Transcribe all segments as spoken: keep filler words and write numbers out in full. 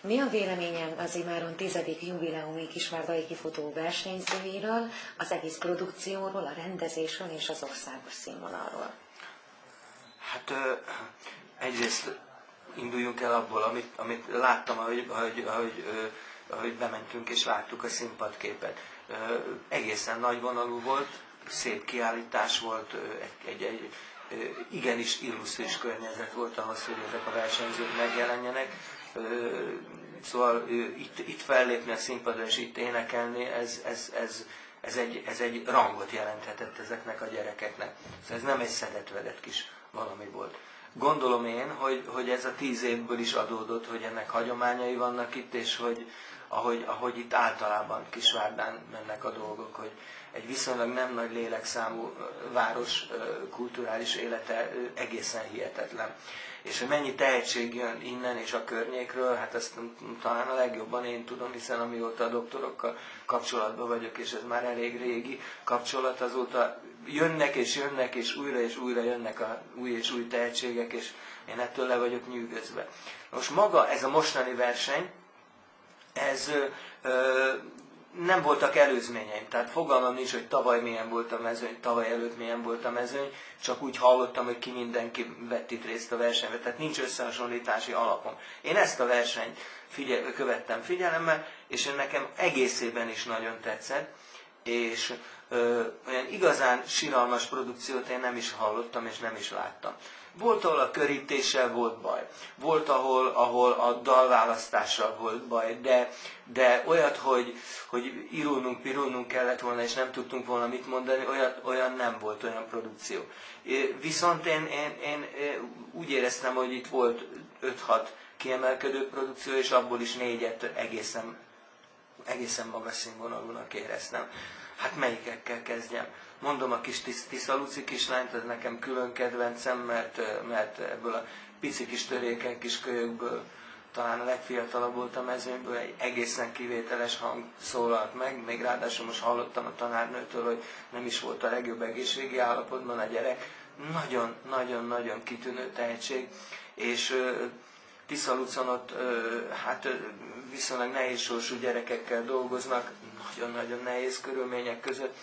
Mi a véleményem az imáron tizedik jubileumi kisvárdai kifutó versenyzőiről, az egész produkcióról, a rendezésről és az országos színvonalról? Hát egyrészt induljunk el abból, amit, amit láttam, ahogy, ahogy, ahogy, ahogy bementünk és láttuk a színpadképet. Egészen nagyvonalú volt, szép kiállítás volt, egy, egy, egy igenis illusztris környezet volt ahhoz, hogy ezek a versenyzők megjelenjenek. Szóval itt, itt fellépni a színpadra és itt énekelni, ez, ez, ez, ez, egy, ez egy rangot jelenthetett ezeknek a gyerekeknek. Szóval ez nem egy szedett-vedett kis valami volt. Gondolom én, hogy, hogy ez a tíz évből is adódott, hogy ennek hagyományai vannak itt, és hogy ahogy, ahogy itt általában Kisvárdán mennek a dolgok, hogy egy viszonylag nem nagy lélekszámú város kulturális élete egészen hihetetlen. És hogy mennyi tehetség jön innen és a környékről, hát ezt talán a legjobban én tudom, hiszen amióta a doktorokkal kapcsolatban vagyok, és ez már elég régi kapcsolat, azóta jönnek és jönnek, és újra és újra jönnek a új és új tehetségek, és én ettől le vagyok nyűgözve. Most maga ez a mostani verseny, ez ö, nem voltak előzményeim, tehát fogalmam nincs, hogy tavaly milyen volt a mezőny, tavaly előtt milyen volt a mezőny, csak úgy hallottam, hogy ki mindenki vett itt részt a versenyben, tehát nincs összehasonlítási alapom. Én ezt a versenyt figyel, követtem figyelemmel, és nekem egészében is nagyon tetszett, és ö, olyan igazán siralmas produkciót én nem is hallottam, és nem is láttam. Volt, ahol a körítéssel volt baj, volt, ahol, ahol a dalválasztással volt baj, de, de olyat, hogy, hogy irulnunk, pirulnunk kellett volna, és nem tudtunk volna mit mondani, olyat, olyan nem volt, olyan produkció. Viszont én, én, én úgy éreztem, hogy itt volt öt-hat kiemelkedő produkció, és abból is négyet egészen, egészen magas színvonalúnak éreztem. Hát melyikekkel kezdjem? Mondom a kis Tisza Luci kislányt, ez nekem külön kedvencem, mert, mert ebből a pici kis törékeny kis kölyökből talán a legfiatalabb volt a mezőnyből, egy egészen kivételes hang szólalt meg, még ráadásul most hallottam a tanárnőtől, hogy nem is volt a legjobb egészségi állapotban a gyerek. Nagyon-nagyon-nagyon kitűnő tehetség, és Tisza Lucon ott hát viszonylag nehéz sorsú gyerekekkel dolgoznak, nagyon-nagyon nehéz körülmények között.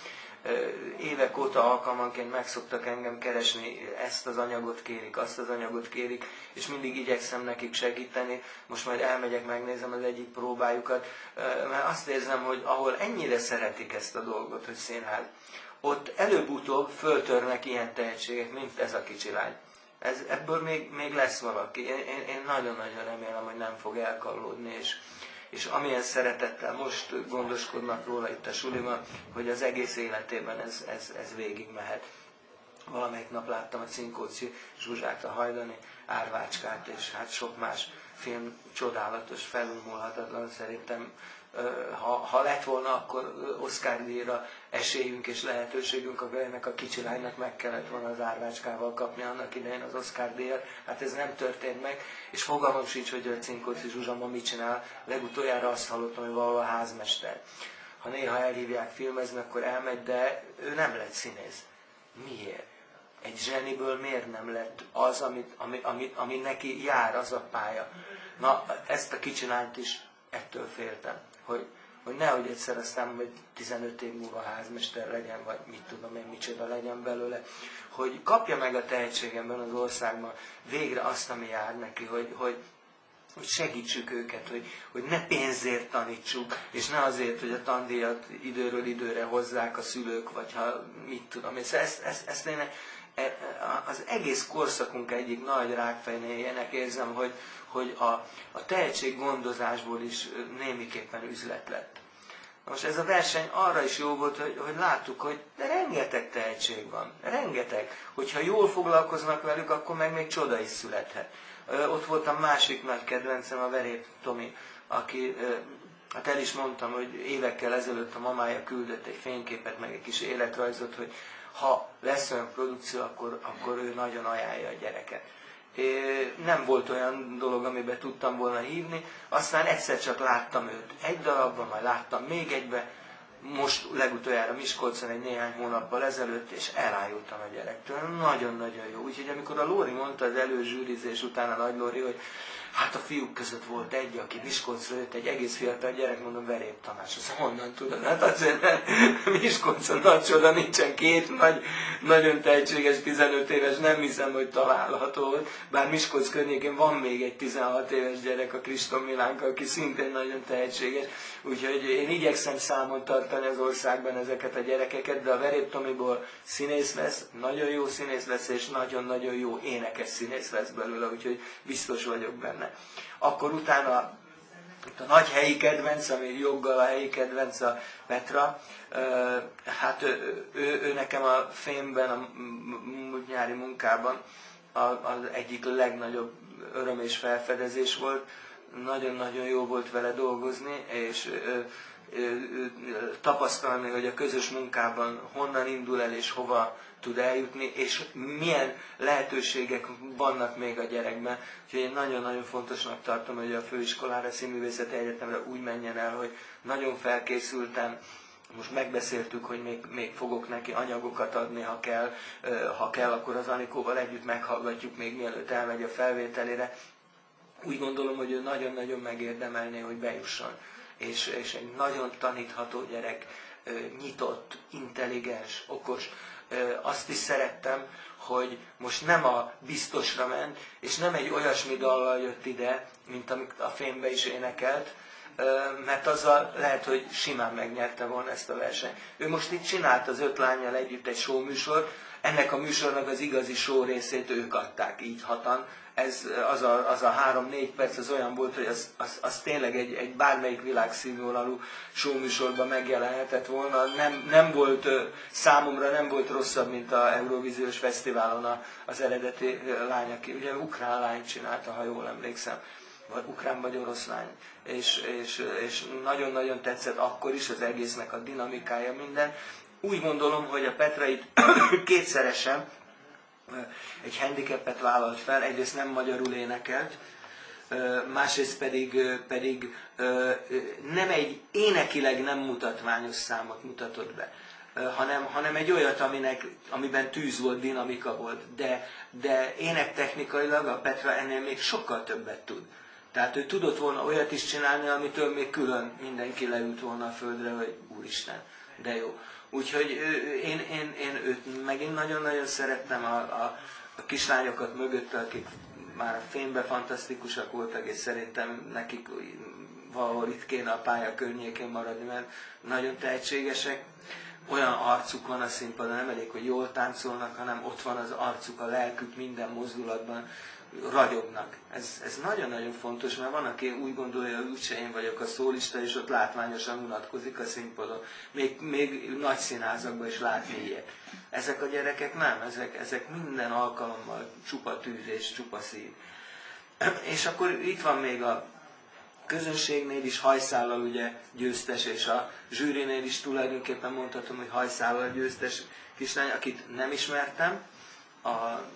Évek óta alkalmanként meg szoktak engem keresni, ezt az anyagot kérik, azt az anyagot kérik, és mindig igyekszem nekik segíteni. Most majd elmegyek, megnézem az egyik próbájukat, mert azt érzem, hogy ahol ennyire szeretik ezt a dolgot, hogy színház, ott előbb-utóbb föltörnek ilyen tehetségek, mint ez a kicsi lány. Ez, ebből még, még lesz valaki. Én, én nagyon-nagyon remélem, hogy nem fog elkallódni, és és amilyen szeretettel most gondoskodnak róla itt a suliban, hogy az egész életében ez, ez, ez végig mehet. Valamelyik nap láttam a Cinkóczi Zsuzsát, a Hajdani Árvácskát, és hát sok más film csodálatos, felülmúlhatatlan szerintem. Ha, ha lett volna, akkor Oscar-díjra esélyünk és lehetőségünk, akkor ennek a kicsi lánynak meg kellett volna az Árvácskával kapni annak idején az Oscar-díjat. Hát ez nem történt meg, és fogalmam sincs, hogy a Cinkóczi Zsuzsa ma mit csinál. Legutoljára azt hallottam, hogy valahol a házmester. Ha néha elhívják filmezni, akkor elmegy, de ő nem lett színész. Miért? Egy zseniből miért nem lett az, amit, ami, ami, ami neki jár, az a pálya? Na, ezt a kicsi lányt is ettől féltem. Hogy, hogy nehogy egyszer aztán vagy tizenöt év múlva házmester legyen, vagy mit tudom én, micsoda legyen belőle, hogy kapja meg a tehetségemben az országban végre azt, ami jár neki, hogy, hogy, hogy segítsük őket, hogy, hogy ne pénzért tanítsuk, és ne azért, hogy a tandíjat időről időre hozzák a szülők, vagy ha mit tudom. És ezt, ezt, ezt én az egész korszakunk egyik nagy rákfejnéjének érzem, hogy, hogy a, a tehetséggondozásból is némiképpen üzlet lett. Most ez a verseny arra is jó volt, hogy, hogy láttuk, hogy de rengeteg tehetség van, rengeteg. Hogyha jól foglalkoznak velük, akkor meg még csoda is születhet. Ott volt a másik nagy kedvencem, a Verép Tomi, aki, hát el is mondtam, hogy évekkel ezelőtt a mamája küldött egy fényképet, meg egy kis életrajzot, hogy ha lesz olyan produkció, akkor, akkor ő nagyon ajánlja a gyereket. É, nem volt olyan dolog, amiben tudtam volna hívni, aztán egyszer csak láttam őt egy darabban, majd láttam még egybe, most legutoljára Miskolcon egy néhány hónappal ezelőtt, és elájultam a gyerektől. Nagyon-nagyon jó. Úgyhogy amikor a Lóri mondta az előzsűrizés után, a Nagy Lóri, hogy Hát a fiúk között volt egy, aki Miskolcra jött, egy egész fiatal gyerek, mondom, Verép Tamás. Azt honnan tudod? Hát azért, mert Miskolcon nagy csoda nincsen, két nagy, nagyon tehetséges tizenöt éves, nem hiszem, hogy található volt. Bár Miskolc környékén van még egy tizenhat éves gyerek, a Kriston Milánka, aki szintén nagyon tehetséges. Úgyhogy én igyekszem számon tartani az országban ezeket a gyerekeket, de a Verép Tomiból színész lesz, nagyon jó színész lesz, és nagyon-nagyon jó énekes színész lesz belőle, úgyhogy biztos vagyok benne. Akkor utána itt a nagy helyi kedvenc, ami joggal a helyi kedvenc, a Petra, hát ő, ő, ő nekem a filmben, a múlt nyári munkában az egyik legnagyobb öröm és felfedezés volt. Nagyon-nagyon jó volt vele dolgozni, és tapasztalni, hogy a közös munkában honnan indul el és hova tud eljutni, és milyen lehetőségek vannak még a gyerekben. Úgyhogy én nagyon-nagyon fontosnak tartom, hogy a főiskolára, Színművészeti Egyetemre úgy menjen el, hogy nagyon felkészültem. Most megbeszéltük, hogy még, még fogok neki anyagokat adni, ha kell. Ha kell, akkor az Anikóval együtt meghallgatjuk még mielőtt elmegy a felvételére. Úgy gondolom, hogy ő nagyon-nagyon megérdemelné, hogy bejusson. És, és egy nagyon tanítható gyerek, nyitott, intelligens, okos. Azt is szerettem, hogy most nem a biztosra ment, és nem egy olyasmi dallal jött ide, mint amit a filmbe is énekelt, mert azzal lehet, hogy simán megnyerte volna ezt a versenyt. Ő most itt csinált az öt lánnyal együtt egy show műsort, ennek a műsornak az igazi show részét ők adták így hatan. Ez, az a, az a három-négy perc az olyan volt, hogy az, az, az tényleg egy, egy bármelyik világszínvonalú showműsorban megjelenhetett volna. Nem, nem volt, számomra nem volt rosszabb, mint az Eurovíziós Fesztiválon az eredeti lány, aki ugye ukrán lány csinálta, ha jól emlékszem, vagy ukrán vagy orosz lány. És, és, és nagyon-nagyon tetszett akkor is az egésznek a dinamikája, minden. Úgy gondolom, hogy a Petra itt kétszeresen egy handicapet vállalt fel, egyrészt nem magyarul énekelt, másrészt pedig, pedig nem egy énekileg nem mutatványos számot mutatott be, hanem, hanem egy olyat, aminek, amiben tűz volt, dinamika volt, de, de énektechnikailag a Petra ennél még sokkal többet tud. Tehát ő tudott volna olyat is csinálni, amitől még külön mindenki leült volna a földre, hogy úristen, de jó. Úgyhogy én, én, én őt megint nagyon-nagyon szerettem, a, a, a kislányokat mögött, akik már a filmben fantasztikusak voltak, és szerintem nekik valahol itt kéne a pálya környékén maradni, mert nagyon tehetségesek. Olyan arcuk van a színpadon, nem elég, hogy jól táncolnak, hanem ott van az arcuk, a lelkük minden mozdulatban, ragyognak. Ez, ez nagyon-nagyon fontos, mert van, aki úgy gondolja, hogy úgyse én vagyok a szólista, és ott látványosan unatkozik a színpadon. Még, még nagy színházakban is látni ilyet. Ezek a gyerekek nem, ezek, ezek minden alkalommal csupa tűz és csupa szív. És akkor itt van még a közönségnél is hajszállal ugye győztes, és a zsűrinél is tulajdonképpen mondhatom, hogy hajszállal győztes kislány, akit nem ismertem, a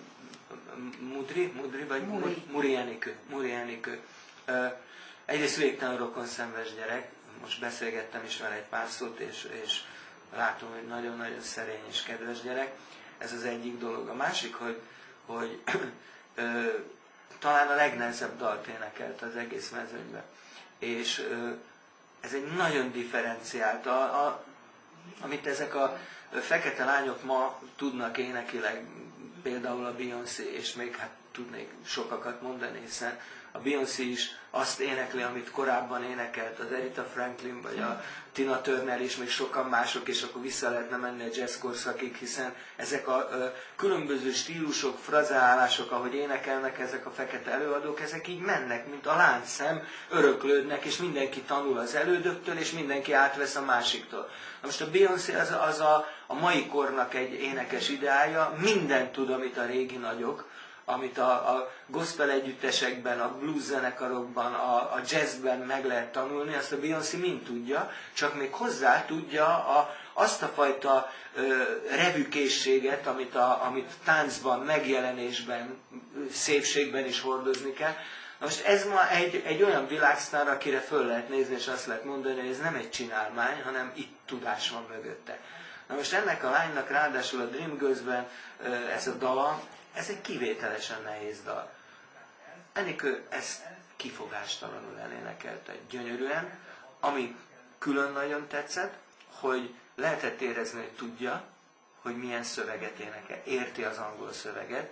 Mudri, Mudri vagy Muri. Muri Enikő. Muri Enikő. Egyrészt végtelen rokonszenves gyerek, most beszélgettem is vele egy pár szót, és, és látom, hogy nagyon-nagyon szerény és kedves gyerek. Ez az egyik dolog. A másik, hogy, hogy ö, talán a legnehezebb dalt énekelt az egész mezőnyben. És ö, ez egy nagyon differenciált, a, a, amit ezek a fekete lányok ma tudnak énekileg, például a Beyoncé, és még hát tudnék sokakat mondani, hiszen a Beyoncé is azt énekli, amit korábban énekelt az Aretha Franklin, vagy a Tina Turner, és még sokan mások, és akkor vissza lehetne menni a jazz korszakig, hiszen ezek a ö, különböző stílusok, frazeálások, ahogy énekelnek ezek a fekete előadók, ezek így mennek, mint a láncszem, öröklődnek, és mindenki tanul az elődöktől, és mindenki átvesz a másiktól. Na most a Beyoncé az, az a, a mai kornak egy énekes ideája, mindent tud, amit a régi nagyok, amit a, a gospel együttesekben, a blues zenekarokban, a, a jazzben meg lehet tanulni, azt a Beyoncé mind tudja, csak még hozzá tudja a, azt a fajta ö, revűkészséget, amit, a, amit táncban, megjelenésben, szépségben is hordozni kell. Na most ez ma egy, egy olyan világsztár, akire föl lehet nézni, és azt lehet mondani, hogy ez nem egy csinálmány, hanem itt tudás van mögötte. Na most ennek a lánynak ráadásul a Dreamgirls-ben ez a dala, ez egy kivételesen nehéz dal. Enikő ezt kifogástalanul elénekelte, gyönyörűen. Ami külön nagyon tetszett, hogy lehetett érezni, hogy tudja, hogy milyen szöveget énekel. Érti az angol szöveget,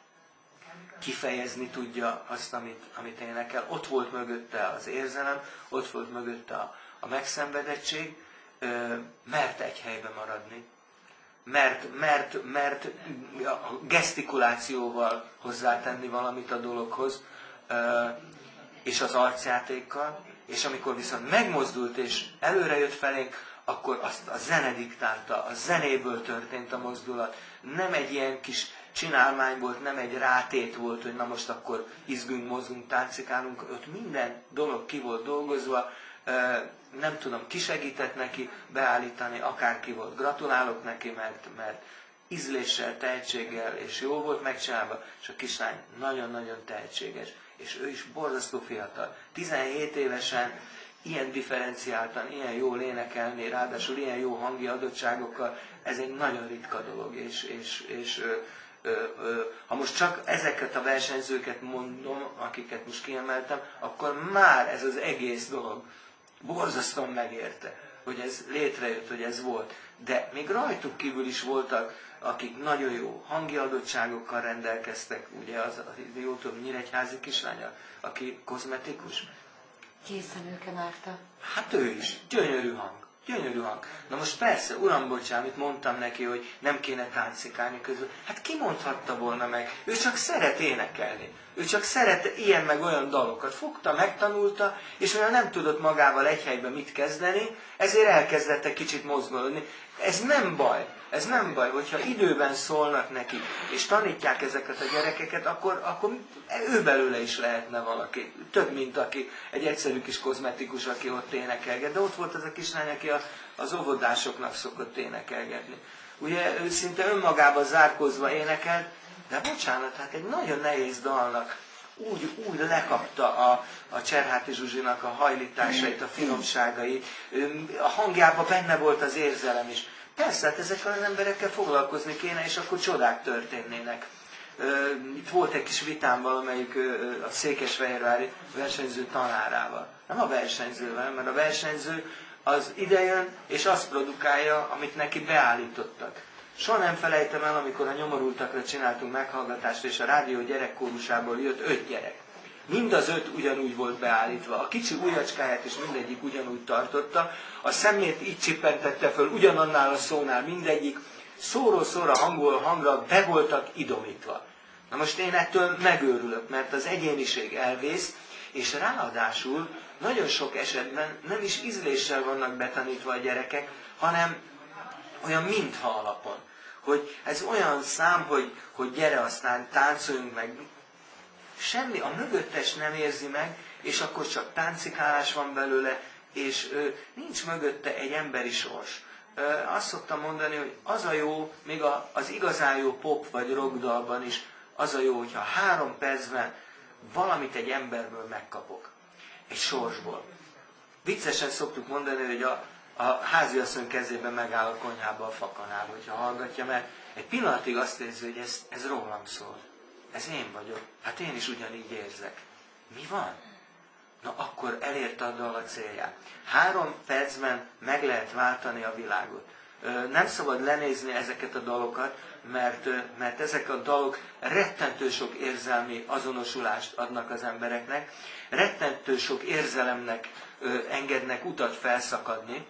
kifejezni tudja azt, amit, amit énekel. Ott volt mögötte az érzelem, ott volt mögötte a, a megszenvedettség, mert egy helyben maradni. Mert, mert, mert a gesztikulációval hozzátenni valamit a dologhoz, és az arcjátékkal, és amikor viszont megmozdult és előre jött felénk, akkor azt a zene diktálta, a zenéből történt a mozdulat. Nem egy ilyen kis csinálmány volt, nem egy rátét volt, hogy na most akkor izgünk, mozgunk, táncikálunk, ott minden dolog ki volt dolgozva, nem tudom, ki segített neki beállítani, akárki volt. Gratulálok neki, mert, mert ízléssel, tehetséggel, és jó volt megcsinálva, és a kislány nagyon-nagyon tehetséges, és ő is borzasztó fiatal. tizenhét évesen ilyen differenciáltan, ilyen jól énekelni, ráadásul ilyen jó hangi adottságokkal, ez egy nagyon ritka dolog, és, és, és ö, ö, ö, ha most csak ezeket a versenyzőket mondom, akiket most kiemeltem, akkor már ez az egész dolog borzasztóan megérte, hogy ez létrejött, hogy ez volt. De még rajtuk kívül is voltak, akik nagyon jó hangi adottságokkal rendelkeztek, ugye az, az jó tudom, nyíregyházi kislánya, aki kozmetikus. Készenőke Márta. Hát ő is, gyönyörű hang, gyönyörű hang. Na most persze, uram, bocsán, amit mondtam neki, hogy nem kéne táncikálni közül. Hát ki mondhatta volna meg? Ő csak szeret énekelni. Ő csak szeret ilyen meg olyan dalokat. Fogta, megtanulta, és mivel nem tudott magával egy helyben mit kezdeni, ezért elkezdett egy kicsit mozgolódni. Ez nem baj, ez nem baj, hogyha időben szólnak neki, és tanítják ezeket a gyerekeket, akkor, akkor ő belőle is lehetne valaki. Több, mint aki egy egyszerű kis kozmetikus, aki ott énekelget. De ott volt az a kislány, aki a, az óvodásoknak szokott énekelgetni. Ugye ő szinte önmagába zárkózva énekelt, de bocsánat, hát egy nagyon nehéz dalnak úgy, úgy lekapta a, a Cserháti Zsuzsinak a hajlításait, a finomságait, a hangjában benne volt az érzelem is. Persze, hát ezekkel az emberekkel foglalkozni kéne, és akkor csodák történnének. Itt volt egy kis vitám valamelyik a székesfehérvári versenyző tanárával. Nem a versenyzővel, mert a versenyző az idejön, és azt produkálja, amit neki beállítottak. Soha nem felejtem el, amikor a nyomorultakra csináltunk meghallgatást, és a rádió gyerekkórusából jött öt gyerek. Mind az öt ugyanúgy volt beállítva. A kicsi ujjacskáját is mindegyik ugyanúgy tartotta, a szemét így csippentette föl, ugyanannál a szónál mindegyik, szóról szóra, hangról hangra be voltak idomítva. Na most én ettől megőrülök, mert az egyéniség elvész, és ráadásul nagyon sok esetben nem is ízléssel vannak betanítva a gyerekek, hanem olyan mintha alapon. Hogy ez olyan szám, hogy, hogy gyere, aztán táncoljunk meg. Semmi, a mögöttes nem érzi meg, és akkor csak táncikálás van belőle, és ö, nincs mögötte egy emberi sors. Ö, azt szoktam mondani, hogy az a jó, még a, az igazán jó pop vagy rock dalban is, az a jó, hogyha három percben valamit egy emberből megkapok. Egy sorsból. Viccesen szoktuk mondani, hogy a, a háziasszony kezében megáll a konyhába a fakanál, hogyha hallgatja, mert egy pillanatig azt érzi, hogy ez, ez rólam szól. Ez én vagyok. Hát én is ugyanígy érzek. Mi van? Na akkor elérte a dal a célját. Három percben meg lehet váltani a világot. Nem szabad lenézni ezeket a dalokat, mert, mert ezek a dalok rettentő sok érzelmi azonosulást adnak az embereknek, rettentő sok érzelemnek engednek utat felszakadni,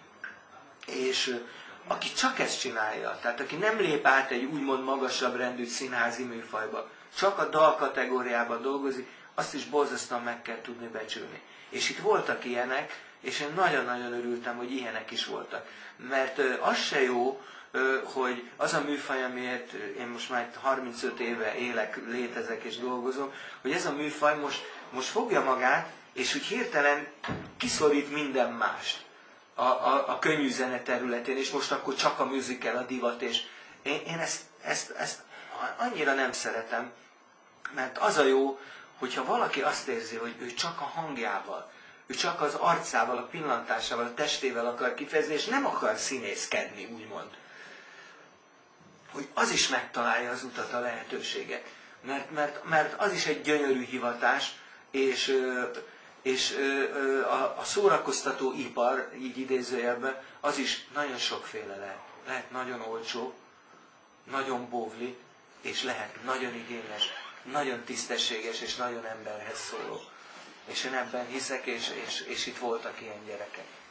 és aki csak ezt csinálja, tehát aki nem lép át egy úgymond magasabb rendű színházi műfajba, csak a dal kategóriában dolgozik, azt is borzasztóan meg kell tudni becsülni. És itt voltak ilyenek, és én nagyon-nagyon örültem, hogy ilyenek is voltak. Mert az se jó, hogy az a műfaj, amiért én most már harmincöt éve élek, létezek és dolgozom, hogy ez a műfaj most, most fogja magát, és úgy hirtelen kiszorít minden mást a, a, a könnyű zene területén, és most akkor csak a musical, a divat, és én, én ezt, ezt, ezt annyira nem szeretem, mert az a jó, hogyha valaki azt érzi, hogy ő csak a hangjával, ő csak az arcával, a pillantásával, a testével akar kifejezni, és nem akar színészkedni, úgymond. Hogy az is megtalálja az utat, a lehetőséget. Mert, mert, mert az is egy gyönyörű hivatás, és, és a, a szórakoztató ipar, így idézőjelben, az is nagyon sokféle lehet. Lehet nagyon olcsó, nagyon bóvli, és lehet nagyon igényes, nagyon tisztességes és nagyon emberhez szóló. És én ebben hiszek, és, és, és itt voltak ilyen gyerekek.